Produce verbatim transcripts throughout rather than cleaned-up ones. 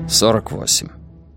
сорок восемь.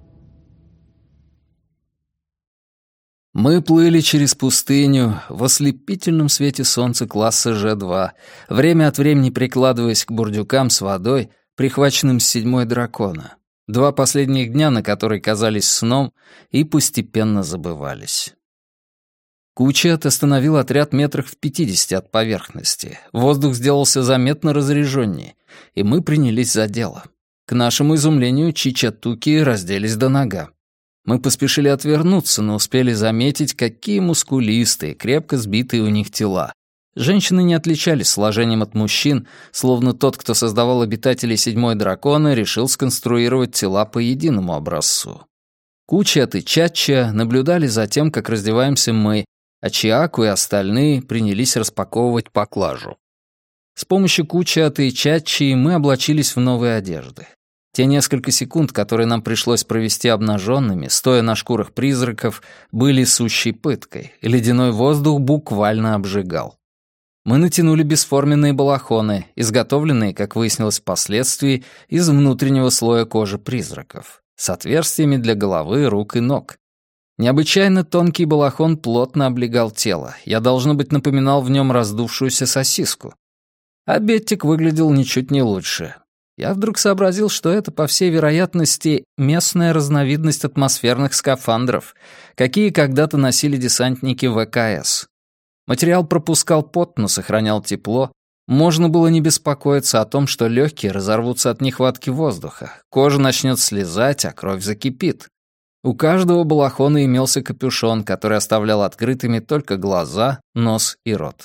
Мы плыли через пустыню в ослепительном свете солнца класса Ж два, время от времени прикладываясь к бурдюкам с водой, прихваченным с седьмой дракона. Два последних дня, на которые казались сном, и постепенно забывались. Кучат остановил отряд метрах в пятидесяти от поверхности. Воздух сделался заметно разреженнее, и мы принялись за дело. К нашему изумлению чичатуки разделись до нога. Мы поспешили отвернуться, но успели заметить, какие мускулистые, крепко сбитые у них тела. Женщины не отличались сложением от мужчин, словно тот, кто создавал обитателей седьмой дракона, решил сконструировать тела по единому образцу. Кучат и Чатча наблюдали за тем, как раздеваемся мы, а Чиаку и остальные принялись распаковывать поклажу. С помощью Кучата и Чатчи мы облачились в новые одежды. Те несколько секунд, которые нам пришлось провести обнаженными, стоя на шкурах призраков, были сущей пыткой. Ледяной воздух буквально обжигал. Мы натянули бесформенные балахоны, изготовленные, как выяснилось впоследствии, из внутреннего слоя кожи призраков, с отверстиями для головы, рук и ног. Необычайно тонкий балахон плотно облегал тело. Я, должно быть, напоминал в нем раздувшуюся сосиску. А Беттик выглядел ничуть не лучше. Я вдруг сообразил, что это, по всей вероятности, местная разновидность атмосферных скафандров, какие когда-то носили десантники В К С. Материал пропускал пот, но сохранял тепло. Можно было не беспокоиться о том, что легкие разорвутся от нехватки воздуха, кожа начнет слезать, а кровь закипит. У каждого балахона имелся капюшон, который оставлял открытыми только глаза, нос и рот.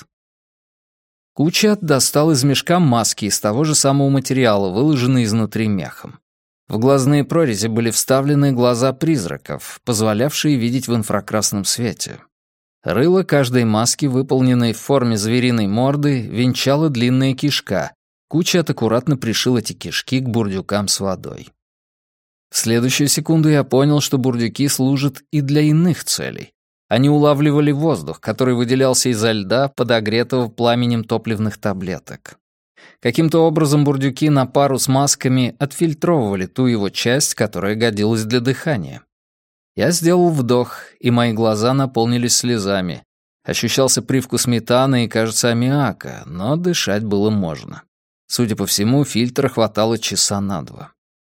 Кучат достал из мешка маски из того же самого материала, выложенные изнутри мехом. В глазные прорези были вставлены глаза призраков, позволявшие видеть в инфракрасном свете. Рыло каждой маски, выполненной в форме звериной морды, венчала длинная кишка. Кучат аккуратно пришил эти кишки к бурдюкам с водой. В следующую секунду я понял, что бурдюки служат и для иных целей. Они улавливали воздух, который выделялся изо льда, подогретого пламенем топливных таблеток. Каким-то образом бурдюки на пару с масками отфильтровывали ту его часть, которая годилась для дыхания. Я сделал вдох, и мои глаза наполнились слезами. Ощущался привкус сметаны и, кажется, аммиака, но дышать было можно. Судя по всему, фильтра хватало часа на два.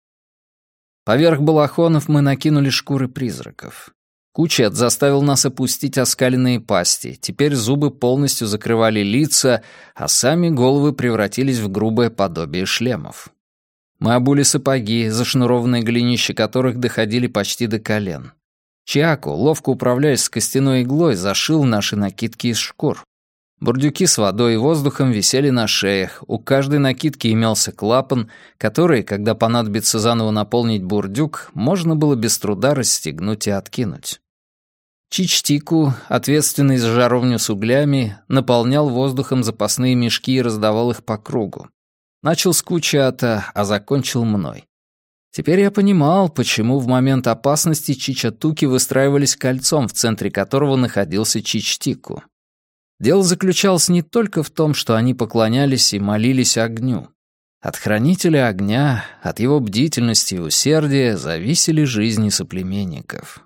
Поверх балахонов мы накинули шкуры призраков. Кучат заставил нас опустить оскаленные пасти. Теперь зубы полностью закрывали лица, а сами головы превратились в грубое подобие шлемов. Мы обули сапоги, зашнурованные голенища которых доходили почти до колен. Чиаку, ловко управляясь с костяной иглой, зашил наши накидки из шкур. Бурдюки с водой и воздухом висели на шеях, у каждой накидки имелся клапан, который, когда понадобится заново наполнить бурдюк, можно было без труда расстегнуть и откинуть. Чичтику, ответственный за жаровню с углями, наполнял воздухом запасные мешки и раздавал их по кругу. Начал с Кучата, а закончил мной. Теперь я понимал, почему в момент опасности чичатуки выстраивались кольцом, в центре которого находился Чичтику. Дело заключалось не только в том, что они поклонялись и молились огню. От хранителя огня, от его бдительности и усердия зависели жизни соплеменников.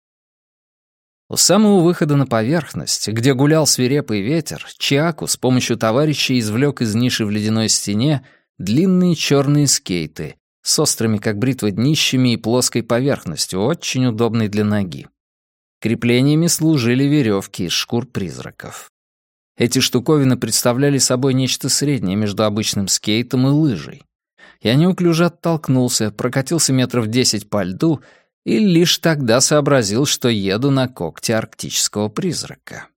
У самого выхода на поверхность, где гулял свирепый ветер, Чиаку с помощью товарища извлек из ниши в ледяной стене длинные черные скейты с острыми, как бритва, днищами и плоской поверхностью, очень удобной для ноги. Креплениями служили веревки из шкур призраков. Эти штуковины представляли собой нечто среднее между обычным скейтом и лыжей. Я неуклюже оттолкнулся, прокатился метров десять по льду и лишь тогда сообразил, что еду на когте арктического призрака.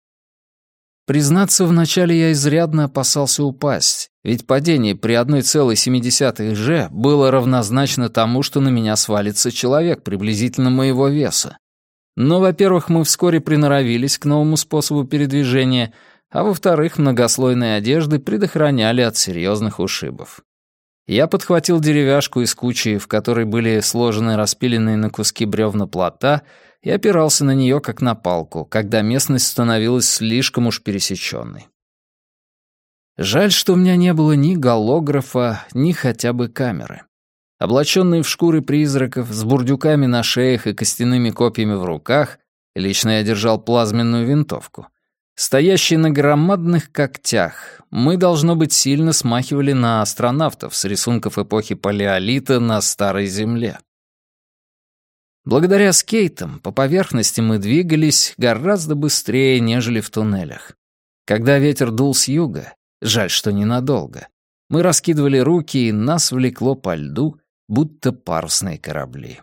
Признаться, вначале я изрядно опасался упасть, ведь падение при одной целой семь десятых же было равнозначно тому, что на меня свалится человек приблизительно моего веса. Но, во-первых, мы вскоре приноровились к новому способу передвижения, а во-вторых, многослойные одежды предохраняли от серьезных ушибов. Я подхватил деревяшку из кучи, в которой были сложены распиленные на куски бревна плота, и опирался на нее как на палку, когда местность становилась слишком уж пересеченной. Жаль, что у меня не было ни голографа, ни хотя бы камеры. Облаченные в шкуры призраков, с бурдюками на шеях и костяными копьями в руках, лично я держал плазменную винтовку, стоящие на громадных когтях, мы, должно быть, сильно смахивали на астронавтов с рисунков эпохи Палеолита на Старой Земле. Благодаря скейтам по поверхности мы двигались гораздо быстрее, нежели в туннелях. Когда ветер дул с юга, жаль, что ненадолго, мы раскидывали руки, и нас влекло по льду, будто парусные корабли.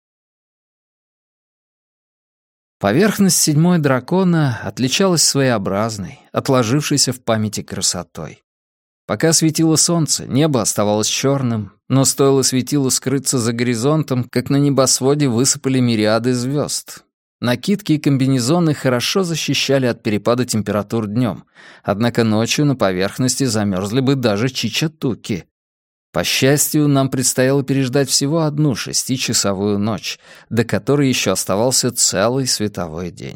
Поверхность седьмой дракона отличалась своеобразной, отложившейся в памяти красотой. Пока светило солнце, небо оставалось черным, но стоило светилу скрыться за горизонтом, как на небосводе высыпали мириады звезд. Накидки и комбинезоны хорошо защищали от перепада температур днем, однако ночью на поверхности замерзли бы даже чичатуки. По счастью, нам предстояло переждать всего одну шестичасовую ночь, до которой еще оставался целый световой день.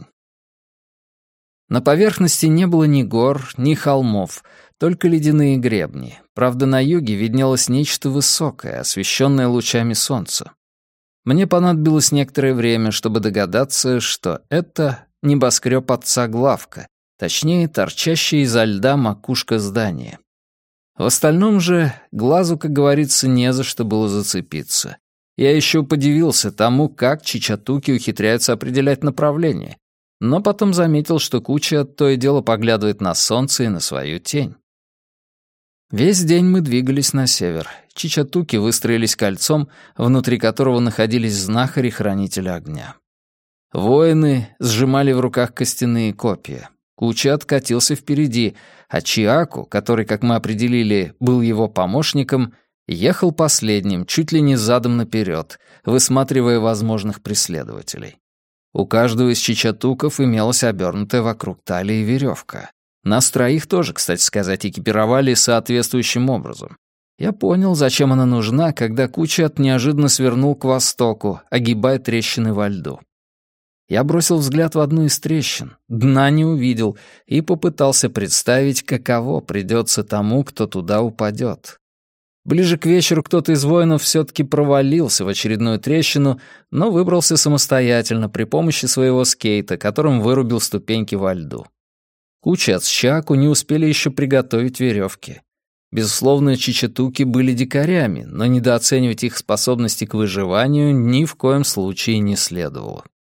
На поверхности не было ни гор, ни холмов, только ледяные гребни. Правда, на юге виднелось нечто высокое, освещенное лучами солнца. Мне понадобилось некоторое время, чтобы догадаться, что это небоскреб отца Главка, точнее, торчащая изо льда макушка здания. В остальном же глазу, как говорится, не за что было зацепиться. Я еще подивился тому, как чичатуки ухитряются определять направление, но потом заметил, что куча то и дело поглядывает на солнце и на свою тень. Весь день мы двигались на север. Чичатуки выстроились кольцом, внутри которого находились знахари-хранители огня. Воины сжимали в руках костяные копья. Куча откатился впереди, а Чиаку, который, как мы определили, был его помощником, ехал последним, чуть ли не задом наперед, высматривая возможных преследователей. У каждого из чичатуков имелась обернутая вокруг талии веревка. Нас троих тоже, кстати сказать, экипировали соответствующим образом. Я понял, зачем она нужна, когда Кучат неожиданно свернул к востоку, огибая трещины во льду. Я бросил взгляд в одну из трещин, дна не увидел и попытался представить, каково придется тому, кто туда упадет. Ближе к вечеру кто-то из воинов все-таки провалился в очередную трещину, но выбрался самостоятельно при помощи своего скейта, которым вырубил ступеньки во льду. Кучат с Чаку не успели еще приготовить веревки. Безусловно, чичатуки были дикарями, но недооценивать их способности к выживанию ни в коем случае не следовало.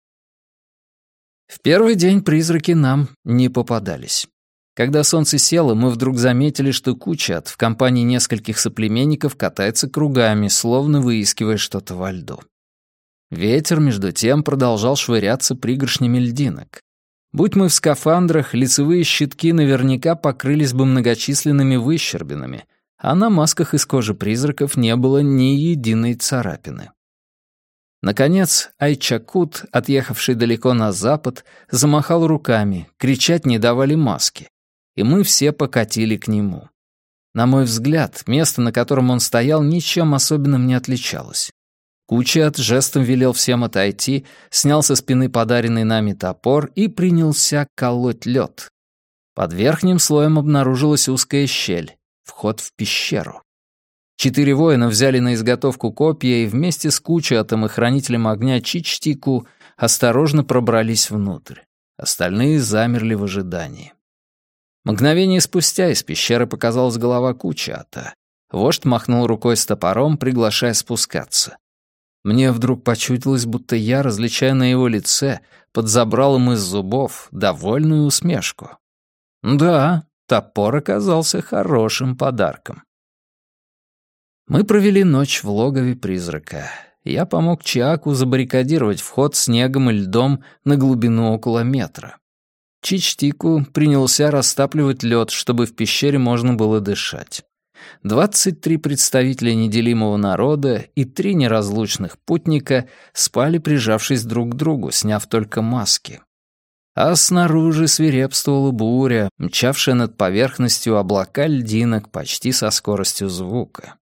В первый день призраки нам не попадались. Когда солнце село, мы вдруг заметили, что Кучат в компании нескольких соплеменников катается кругами, словно выискивая что-то во льду. Ветер, между тем, продолжал швыряться пригоршнями льдинок. Будь мы в скафандрах, лицевые щитки наверняка покрылись бы многочисленными выщербинами, а на масках из кожи призраков не было ни единой царапины. Наконец, Айчакут, отъехавший далеко на запад, замахал руками, кричать не давали маски, и мы все покатили к нему. На мой взгляд, место, на котором он стоял, ничем особенным не отличалось. Кучат жестом велел всем отойти, снял со спины подаренный нами топор и принялся колоть лед. Под верхним слоем обнаружилась узкая щель, вход в пещеру. Четыре воина взяли на изготовку копья и вместе с Кучатом и хранителем огня Чичтику осторожно пробрались внутрь. Остальные замерли в ожидании. Мгновение спустя из пещеры показалась голова Кучата. Вождь махнул рукой с топором, приглашая спускаться. Мне вдруг почудилось, будто я различаю на его лице, под забралом из зубов, довольную усмешку. Да, топор оказался хорошим подарком. Мы провели ночь в логове призрака. Я помог Чиаку забаррикадировать вход снегом и льдом на глубину около метра. Чичтику принялся растапливать лед, чтобы в пещере можно было дышать. Двадцать три представителя неделимого народа и три неразлучных путника спали, прижавшись друг к другу, сняв только маски. А снаружи свирепствовала буря, мчавшая над поверхностью облака льдинок почти со скоростью звука.